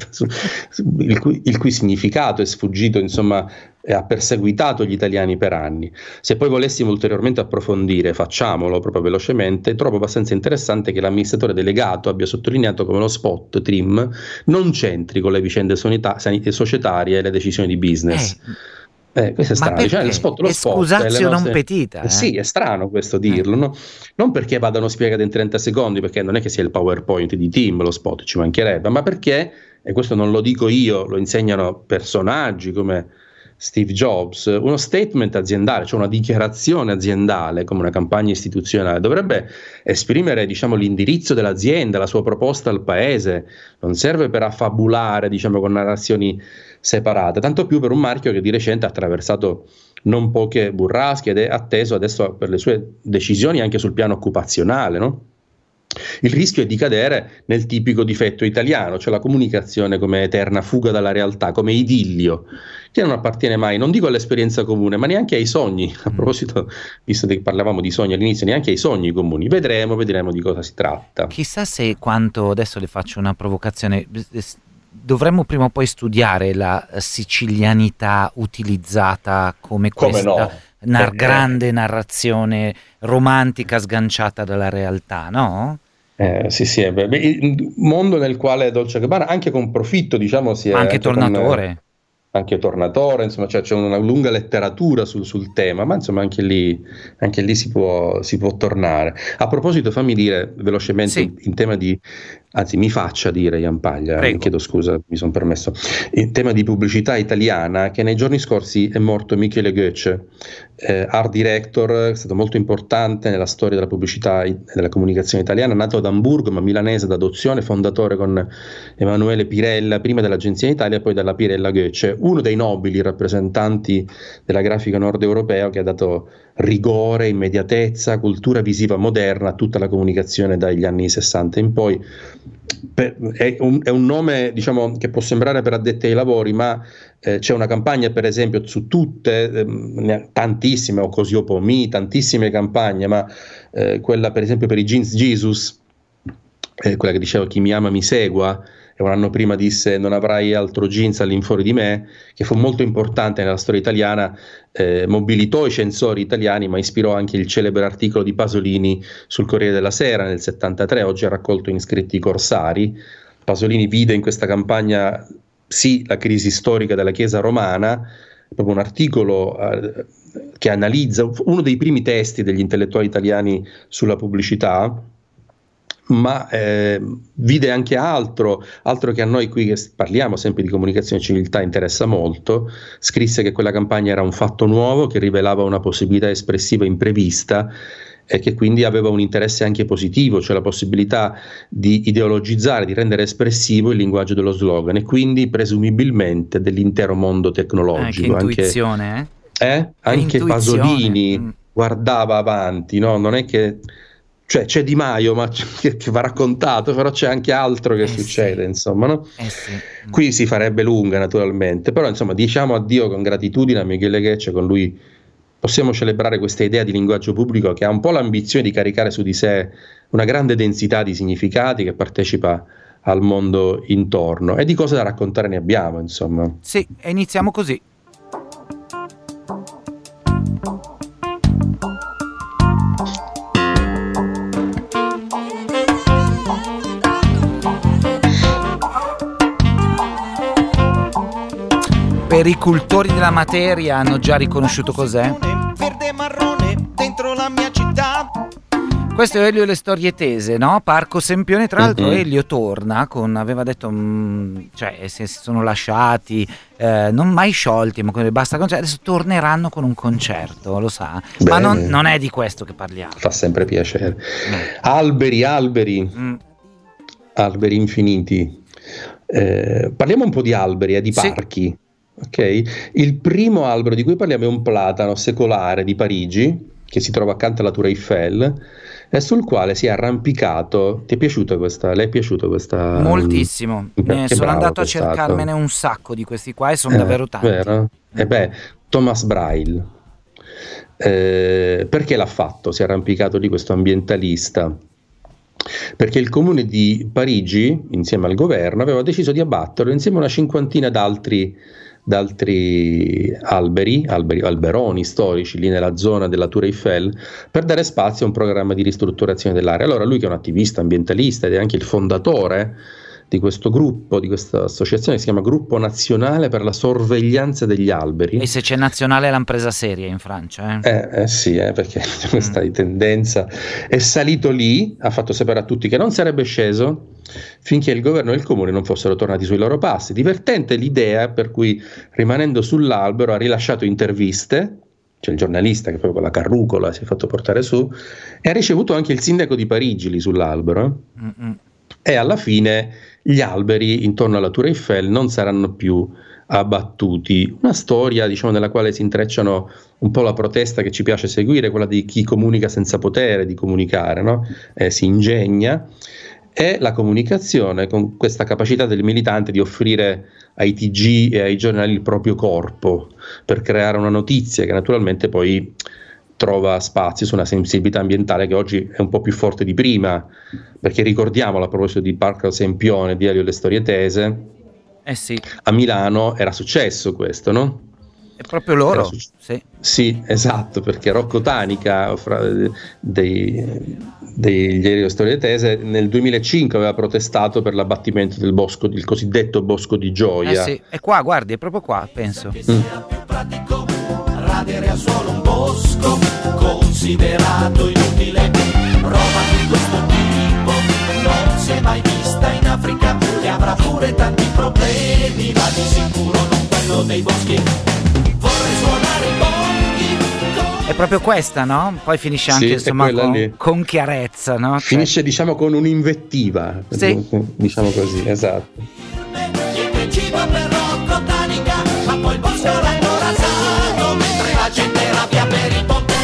il cui significato è sfuggito, insomma, e ha perseguitato gli italiani per anni. Se poi volessimo ulteriormente approfondire, facciamolo proprio velocemente. Trovo abbastanza interessante che l'amministratore delegato abbia sottolineato come lo spot TRIM non c'entri con le vicende societarie e le decisioni di business. Questo è strano, cioè, lo spot scusazio non petita. Sì, è strano questo dirlo, no? Non perché vadano spiegate in 30 secondi, perché non è che sia il PowerPoint di Tim lo spot, ci mancherebbe, ma perché, e questo non lo dico io, lo insegnano personaggi come Steve Jobs, uno statement aziendale, cioè una dichiarazione aziendale come una campagna istituzionale, dovrebbe esprimere, diciamo, l'indirizzo dell'azienda, la sua proposta al paese, non serve per affabulare, diciamo, con narrazioni separate, tanto più per un marchio che di recente ha attraversato non poche burrasche ed è atteso adesso per le sue decisioni anche sul piano occupazionale, no? Il rischio è di cadere nel tipico difetto italiano, cioè la comunicazione come eterna fuga dalla realtà, come idillio, che non appartiene mai, non dico all'esperienza comune, ma neanche ai sogni. A proposito, visto che parlavamo di sogni all'inizio, neanche ai sogni comuni. Vedremo di cosa si tratta. Chissà se quanto, adesso le faccio una provocazione, dovremmo prima o poi studiare la sicilianità utilizzata come questa grande narrazione romantica sganciata dalla realtà, no? Sì, il mondo nel quale Dolce & Gabbana, anche con profitto, diciamo, si è anche Tornatore. Anche Tornatore, insomma, cioè c'è una lunga letteratura sul tema, ma insomma anche lì si può tornare. A proposito, fammi dire velocemente in tema di, anzi mi faccia dire, Jan Paglia, chiedo scusa, mi sono permesso, in tema di pubblicità italiana, che nei giorni scorsi è morto Michele Goetze, art director, è stato molto importante nella storia della pubblicità e della comunicazione italiana, nato ad Amburgo ma milanese d'adozione, fondatore con Emanuele Pirella, prima dell'Agenzia Italia e poi della Pirella Goetze, uno dei nobili rappresentanti della grafica nord europeo che ha dato rigore, immediatezza, cultura visiva moderna a tutta la comunicazione dagli anni 60 in poi. È un nome, diciamo, che può sembrare per addetti ai lavori, ma c'è una campagna, per esempio, su tutte, tantissime, o Cosiopomi, tantissime campagne, ma quella per esempio per i jeans Jesus, quella che diceva chi mi ama mi segua, e un anno prima disse non avrai altro jeans all'infuori di me, che fu molto importante nella storia italiana, mobilitò i censori italiani ma ispirò anche il celebre articolo di Pasolini sul Corriere della Sera nel 73, oggi ha raccolto in scritti corsari. Pasolini vide in questa campagna sì la crisi storica della Chiesa romana, proprio un articolo che analizza, uno dei primi testi degli intellettuali italiani sulla pubblicità, ma vide anche altro che a noi qui che parliamo sempre di comunicazione e civiltà interessa molto. Scrisse che quella campagna era un fatto nuovo, che rivelava una possibilità espressiva imprevista e che quindi aveva un interesse anche positivo, cioè la possibilità di ideologizzare, di rendere espressivo il linguaggio dello slogan e quindi presumibilmente dell'intero mondo tecnologico. Che intuizione, anche Pasolini guardava avanti, no? Non è che cioè c'è Di Maio ma che va raccontato, però c'è anche altro che succede, insomma, no? Qui si farebbe lunga naturalmente, però insomma diciamo addio con gratitudine a Michele Goetze, con lui possiamo celebrare questa idea di linguaggio pubblico che ha un po' l'ambizione di caricare su di sé una grande densità di significati, che partecipa al mondo intorno, e di cose da raccontare ne abbiamo, insomma. Sì, e iniziamo così. Per i cultori della materia hanno già riconosciuto cos'è? Verde e marrone dentro la mia città. Questo è Elio e le storie tese, no? Parco Sempione, tra l'altro Elio torna con, aveva detto, cioè si sono lasciati, non mai sciolti, ma basta concerto, adesso torneranno con un concerto, lo sa? Bene. Ma non è di questo che parliamo. Fa sempre piacere. Alberi infiniti. Parliamo un po' di alberi e di parchi. Okay. Il primo albero di cui parliamo è un platano secolare di Parigi che si trova accanto alla Tour Eiffel e sul quale si è arrampicato. Ti è piaciuta questa? Le è piaciuta questa? Moltissimo. Sono andato a cercarmene un sacco di questi qua e sono davvero tanti. Vero? Thomas Braille. Perché l'ha fatto? Si è arrampicato di questo ambientalista. perché il comune di Parigi, insieme al governo, aveva deciso di abbatterlo insieme a una cinquantina d'altri alberoni storici lì nella zona della Tour Eiffel, per dare spazio a un programma di ristrutturazione dell'area. Allora lui, che è un attivista ambientalista ed è anche il fondatore di questo gruppo, di questa associazione che si chiama Gruppo Nazionale per la Sorveglianza degli Alberi. E se c'è nazionale l'hanno presa seria in Francia, sì, perché c'è questa tendenza. È salito lì, ha fatto sapere a tutti che non sarebbe sceso finché il governo e il comune non fossero tornati sui loro passi. Divertente l'idea per cui, rimanendo sull'albero, ha rilasciato interviste. C'è il giornalista che poi con la carrucola si è fatto portare su, e ha ricevuto anche il sindaco di Parigi lì sull'albero. E alla fine gli alberi intorno alla Tour Eiffel non saranno più abbattuti. Una storia, diciamo, nella quale si intrecciano un po' la protesta che ci piace seguire, quella di chi comunica senza potere di comunicare, no? Si ingegna, e la comunicazione con questa capacità del militante di offrire ai TG e ai giornali il proprio corpo per creare una notizia che naturalmente poi trova spazio su una sensibilità ambientale che oggi è un po' più forte di prima, perché ricordiamolo, a proposito di Parco Sempione, di Elio Le Storie Tese, sì. A Milano era successo questo, no? È proprio loro, sì, esatto, perché Rocco Tanica degli Elio Le Storie Tese nel 2005 aveva protestato per l'abbattimento del bosco, il cosiddetto bosco di Gioia. Sì, è qua, guardi, è proprio qua, penso. Che sia più pratico radere al suolo un bosco considerato inutile. Prova di questo tipo non si è mai vista in Africa, che avrà pure tanti problemi, ma di sicuro non quello dei boschi. Vorrei suonare i bonghi. È proprio questa, no? Poi finisce anche, insomma, con chiarezza, no? Finisce, diciamo, con un'invettiva, sì. Diciamo così, esatto. Niente cibo per Rocco Tanica, ma poi il bosco l'hanno rasato mentre la gente era via per il ponte.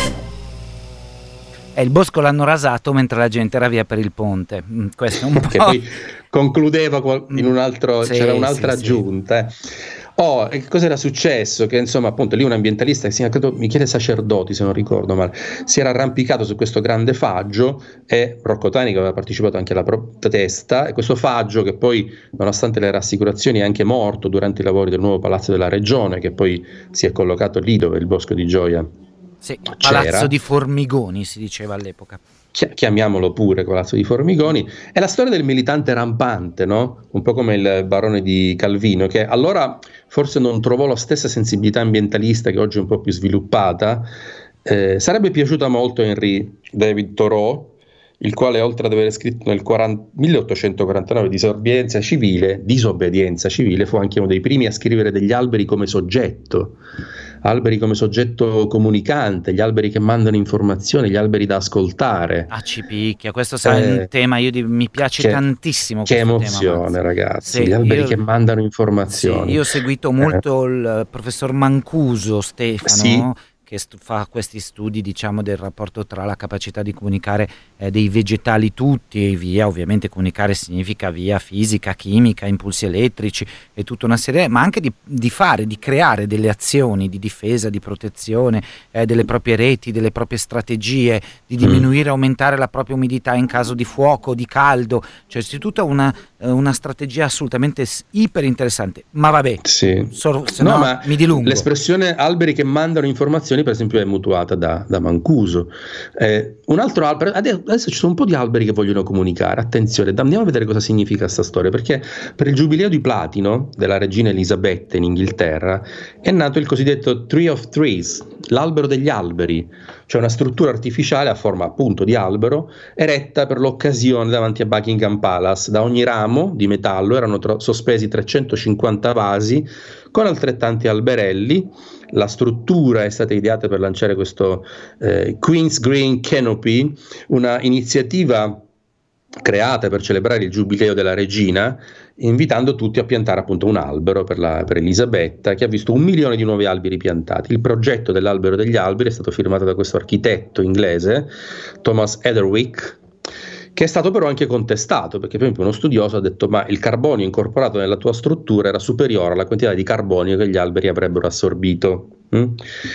E il bosco l'hanno rasato mentre la gente era via per il ponte. Questo è un po'. Che poi concludeva in un altro, c'era un'altra aggiunta. Che cosa era successo? Che insomma, appunto, lì un ambientalista che si chiama, credo, Michele Sacerdoti, se non ricordo male, si era arrampicato su questo grande faggio, e Rocco Tanica aveva partecipato anche alla protesta, e questo faggio, che poi, nonostante le rassicurazioni, è anche morto durante i lavori del nuovo palazzo della regione, che poi si è collocato lì dove il bosco di Gioia c'era. Palazzo di Formigoni si diceva all'epoca. Chiamiamolo pure Palazzo di Formigoni. È la storia del militante rampante, no? Un po' come il barone di Calvino, che allora forse non trovò la stessa sensibilità ambientalista che oggi è un po' più sviluppata. Sarebbe piaciuta molto Henri David Thoreau, il quale, oltre ad aver scritto nel 1849 Disobbedienza civile, fu anche uno dei primi a scrivere degli alberi come soggetto comunicante, gli alberi che mandano informazioni, gli alberi da ascoltare. Ci picchia, questo sarà un tema, mi piace tantissimo. Che emozione, tema, ragazzi, gli alberi che mandano informazioni. Io ho seguito molto il professor Mancuso Stefano, che fa questi studi, diciamo, del rapporto tra la capacità di comunicare dei vegetali tutti e via, ovviamente comunicare significa via fisica, chimica, impulsi elettrici e tutta una serie, ma anche di creare delle azioni di difesa, di protezione delle proprie reti, delle proprie strategie, di diminuire, aumentare la propria umidità in caso di fuoco, di caldo, cioè c'è tutta una strategia assolutamente iper interessante. Ma vabbè, ma mi dilungo. L'espressione alberi che mandano informazioni, per esempio, è mutuata da Mancuso. Un altro albero, adesso ci sono un po' di alberi che vogliono comunicare. Attenzione, andiamo a vedere cosa significa questa storia, perché per il giubileo di platino della regina Elisabetta in Inghilterra è nato il cosiddetto Tree of Trees, l'albero degli alberi, cioè una struttura artificiale a forma appunto di albero, eretta per l'occasione davanti a Buckingham Palace. Da ogni ramo di metallo erano sospesi 350 vasi con altrettanti alberelli. La struttura è stata ideata per lanciare questo Queen's Green Canopy, una iniziativa creata per celebrare il giubileo della regina, invitando tutti a piantare appunto un albero per Elisabetta, che ha visto 1 milione di nuovi alberi piantati. Il progetto dell'albero degli alberi è stato firmato da questo architetto inglese, Thomas Heatherwick, che è stato però anche contestato, perché per esempio uno studioso ha detto: ma il carbonio incorporato nella tua struttura era superiore alla quantità di carbonio che gli alberi avrebbero assorbito.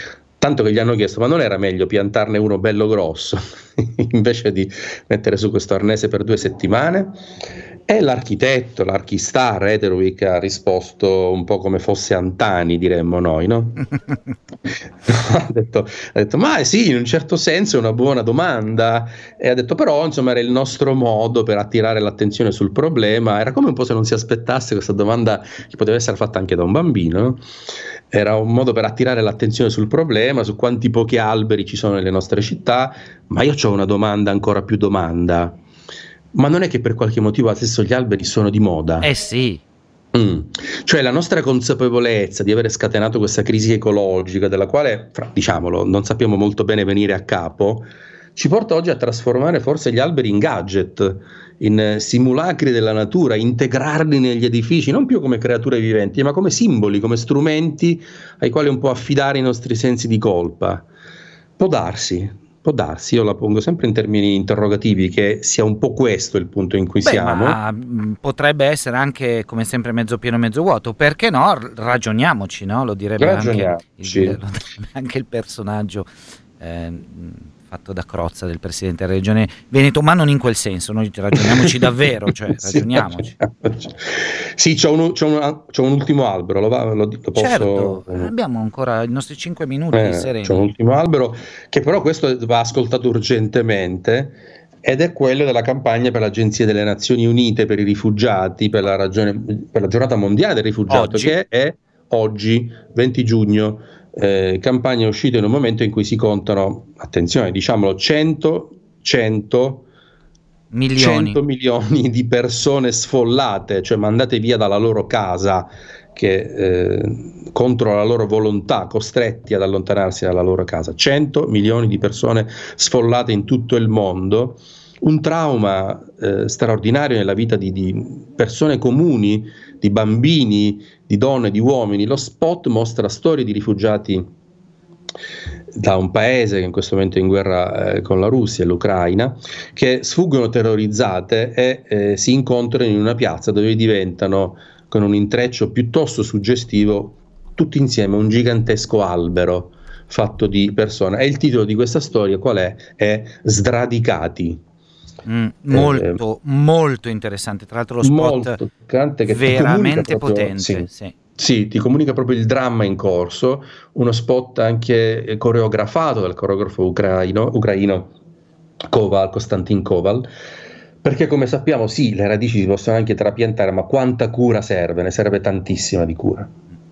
tanto che gli hanno chiesto: ma non era meglio piantarne uno bello grosso invece di mettere su questo arnese per 2 settimane? E l'architetto, l'archistar Ederwick ha risposto un po' come fosse Antani, diremmo noi, no? ha detto, ma sì, in un certo senso è una buona domanda, e ha detto però insomma era il nostro modo per attirare l'attenzione sul problema, era come un po' se non si aspettasse questa domanda, che poteva essere fatta anche da un bambino, no? Era un modo per attirare l'attenzione sul problema, su quanti pochi alberi ci sono nelle nostre città. Ma io ho una domanda, ancora più domanda: ma non è che per qualche motivo adesso gli alberi sono di moda? Sì. Cioè la nostra consapevolezza di avere scatenato questa crisi ecologica, della quale, diciamolo, non sappiamo molto bene venire a capo, ci porta oggi a trasformare forse gli alberi in gadget, in simulacri della natura, integrarli negli edifici, non più come creature viventi, ma come simboli, come strumenti ai quali un po' affidare i nostri sensi di colpa. Può darsi, io la pongo sempre in termini interrogativi, che sia un po' questo il punto in cui siamo. Ma potrebbe essere anche, come sempre, mezzo pieno mezzo vuoto, perché no? Ragioniamoci, no? Lo direbbe anche il personaggio fatto da Crozza, del presidente della regione Veneto, ma non in quel senso, noi ragioniamoci davvero, cioè ragioniamoci. Sì, c'ho un ultimo albero, lo posso... Certo, abbiamo ancora i nostri 5 minuti sereni. C'ho un ultimo albero, che però questo va ascoltato urgentemente, ed è quello della campagna per l'Agenzia delle Nazioni Unite per i rifugiati, per la giornata mondiale del rifugiato, che è oggi, 20 giugno, campagna uscita in un momento in cui si contano, attenzione, diciamolo, 100 milioni di persone sfollate, cioè mandate via dalla loro casa, che contro la loro volontà, costretti ad allontanarsi dalla loro casa. 100 milioni di persone sfollate in tutto il mondo, un trauma straordinario nella vita di persone comuni, di bambini, di donne, di uomini. Lo spot mostra storie di rifugiati da un paese che in questo momento è in guerra con la Russia e l'Ucraina, che sfuggono terrorizzate e si incontrano in una piazza dove diventano, con un intreccio piuttosto suggestivo, tutti insieme un gigantesco albero fatto di persone. E il titolo di questa storia qual è? È Sradicati. Molto interessante, tra l'altro lo spot che veramente potente. Sì, ti comunica proprio il dramma in corso, uno spot anche coreografato dal coreografo ucraino Konstantin Koval, perché come sappiamo sì, le radici si possono anche trapiantare, ma quanta cura serve? Ne serve tantissima di cura.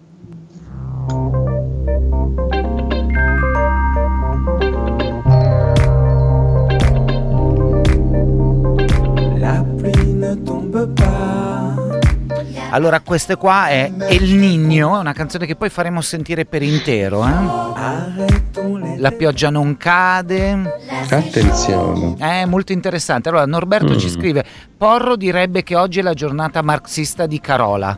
Allora, questa qua è El Niño, una canzone che poi faremo sentire per intero. La pioggia non cade. Attenzione. È molto interessante. Allora, Norberto ci scrive: Porro direbbe che oggi è la giornata marxista di Carola.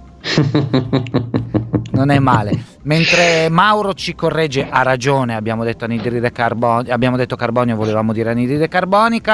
Non è male. Mentre Mauro ci corregge, ha ragione, abbiamo detto anidride carbonica, abbiamo detto carbonio, volevamo dire anidride carbonica.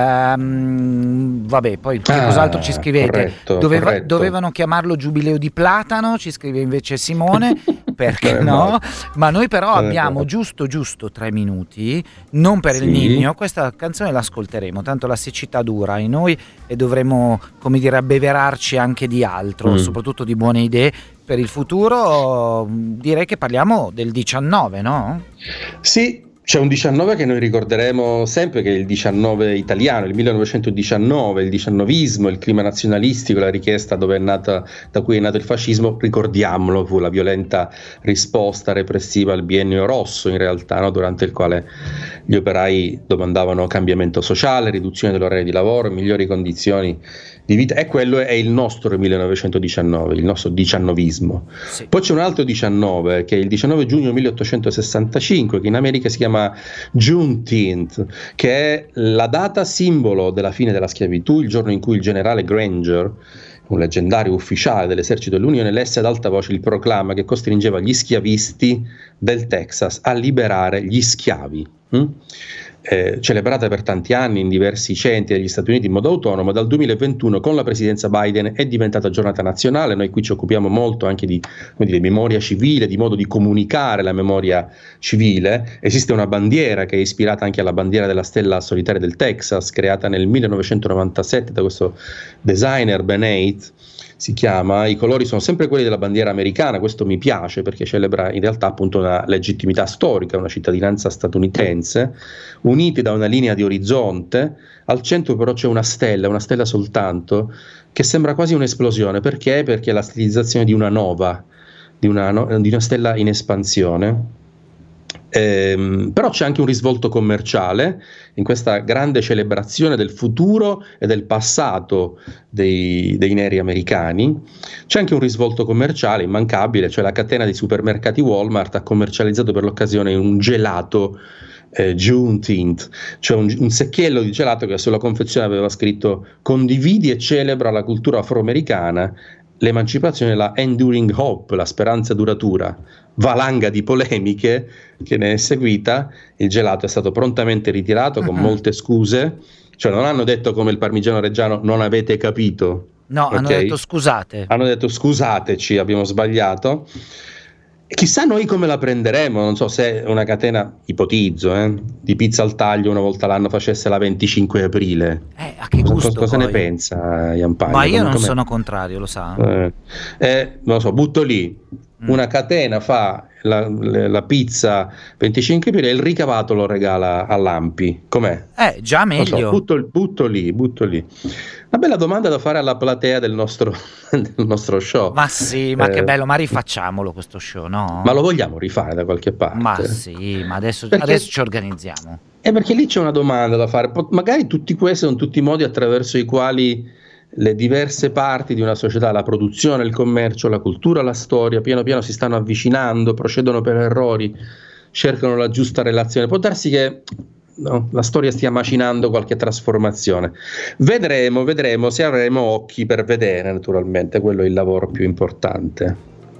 Vabbè, poi cos'altro ci scrivete? Corretto. Dovevano chiamarlo giubileo di platano, ci scrive invece Simone, perché no? Ma noi però abbiamo giusto 3 minuti, non per il Niño, questa canzone l'ascolteremo, tanto la siccità dura in noi e dovremo, come dire, abbeverarci anche di altro, soprattutto di buone idee per il futuro. Direi che parliamo del 19, no? Sì, c'è un 19 che noi ricorderemo sempre, che è il 19 italiano, il 1919, il diciannovismo, il clima nazionalistico, la richiesta da cui è nato il fascismo. Ricordiamolo, fu la violenta risposta repressiva al biennio rosso, in realtà, no? Durante il quale gli operai domandavano cambiamento sociale, riduzione dell'orario di lavoro, migliori condizioni di vita, e quello è il nostro 1919, il nostro diciannovismo. Sì. Poi c'è un altro 19, che è il 19 giugno 1865, che in America si chiama Juneteenth, che è la data simbolo della fine della schiavitù, il giorno in cui il generale Granger, un leggendario ufficiale dell'esercito dell'Unione, lesse ad alta voce il proclama che costringeva gli schiavisti del Texas a liberare gli schiavi. celebrata per tanti anni in diversi centri degli Stati Uniti in modo autonomo, dal 2021 con la presidenza Biden è diventata giornata nazionale. Noi qui ci occupiamo molto anche di, come dire, memoria civile, di modo di comunicare la memoria civile. Esiste una bandiera che è ispirata anche alla bandiera della stella solitaria del Texas, creata nel 1997 da questo designer Ben Haight, si chiama. I colori sono sempre quelli della bandiera americana, questo mi piace perché celebra in realtà appunto una legittimità storica, una cittadinanza statunitense, uniti da una linea di orizzonte. Al centro però c'è una stella soltanto, che sembra quasi un'esplosione. Perché? Perché è la stilizzazione di una nova, di una stella in espansione. Però c'è anche un risvolto commerciale in questa grande celebrazione del futuro e del passato dei neri americani. C'è anche un risvolto commerciale immancabile, cioè la catena di supermercati Walmart ha commercializzato per l'occasione un gelato Juneteenth, cioè un secchiello di gelato che sulla confezione aveva scritto "condividi e celebra la cultura afroamericana, l'emancipazione e la enduring hope", la speranza duratura. Valanga di polemiche che ne è seguita. Il gelato è stato prontamente ritirato con molte scuse, cioè non hanno detto come il parmigiano reggiano "non avete capito". No, okay? Hanno detto scusate. Hanno detto scusateci, abbiamo sbagliato. E chissà noi come la prenderemo. Non so se una catena, ipotizzo, di pizza al taglio una volta l'anno facesse la 25 aprile. A che gusto cosa ne pensa Jampagno? Ma io non sono contrario, lo sa. Non lo so, butto lì. Una catena fa la pizza 25 aprile e il ricavato lo regala all'Ampi. Com'è? Già meglio. So, butto lì. Una bella domanda da fare alla platea del nostro show. Ma sì, ma che bello, ma rifacciamolo questo show, no? Ma lo vogliamo rifare da qualche parte? Ma sì, ma adesso ci organizziamo. Perché lì c'è una domanda da fare. Magari tutti questi sono tutti i modi attraverso i quali le diverse parti di una società, la produzione, il commercio, la cultura, la storia, piano piano si stanno avvicinando, procedono per errori, cercano la giusta relazione. Può darsi che la storia stia macinando qualche trasformazione. Vedremo se avremo occhi per vedere, naturalmente, quello è il lavoro più importante.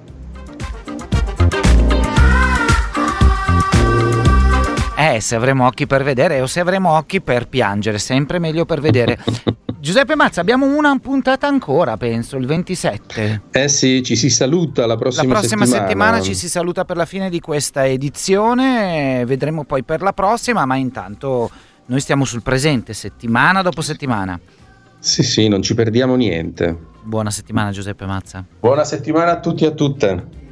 Se avremo occhi per vedere o se avremo occhi per piangere, sempre meglio per vedere. Giuseppe Mazza, abbiamo una puntata ancora, penso, il 27. Sì, ci si saluta la prossima settimana. Ci si saluta per la fine di questa edizione, vedremo poi per la prossima, ma intanto noi stiamo sul presente, settimana dopo settimana. Sì, non ci perdiamo niente. Buona settimana Giuseppe Mazza. Buona settimana a tutti e a tutte.